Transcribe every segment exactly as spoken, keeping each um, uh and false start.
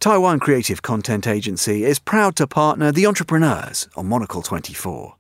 Taiwan Creative Content Agency is proud to partner the entrepreneurs on Monocle twenty-four.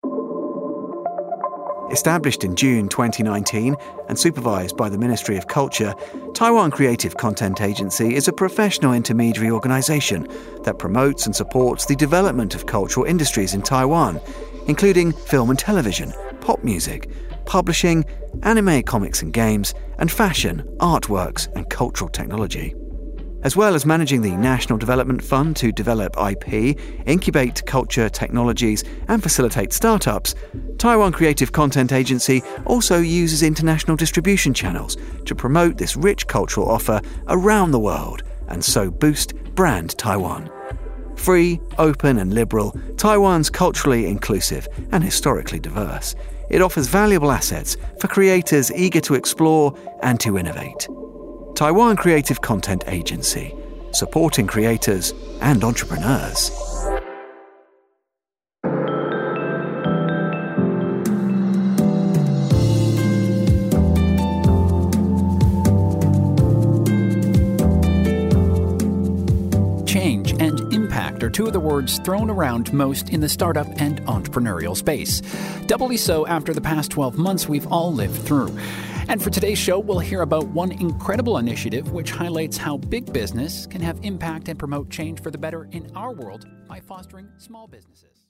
Established in June twenty nineteen and supervised by the Ministry of Culture, Taiwan Creative Content Agency is a professional intermediary organisation that promotes and supports the development of cultural industries in Taiwan, including film and television, pop music, publishing, anime, comics and games, and fashion, artworks and cultural technology. As well as managing the National Development Fund to develop I P, incubate culture technologies and facilitate startups, Taiwan Creative Content Agency also uses international distribution channels to promote this rich cultural offer around the world and so boost brand Taiwan. Free, open and liberal, Taiwan's culturally inclusive and historically diverse. It offers valuable assets for creators eager to explore and to innovate. Taiwan Creative Content Agency, supporting creators and entrepreneurs. Change and impact are two of the words thrown around most in the startup and entrepreneurial space. Doubly so after the past twelve months we've all lived through. And for today's show, we'll hear about one incredible initiative which highlights how big business can have impact and promote change for the better in our world by fostering small businesses.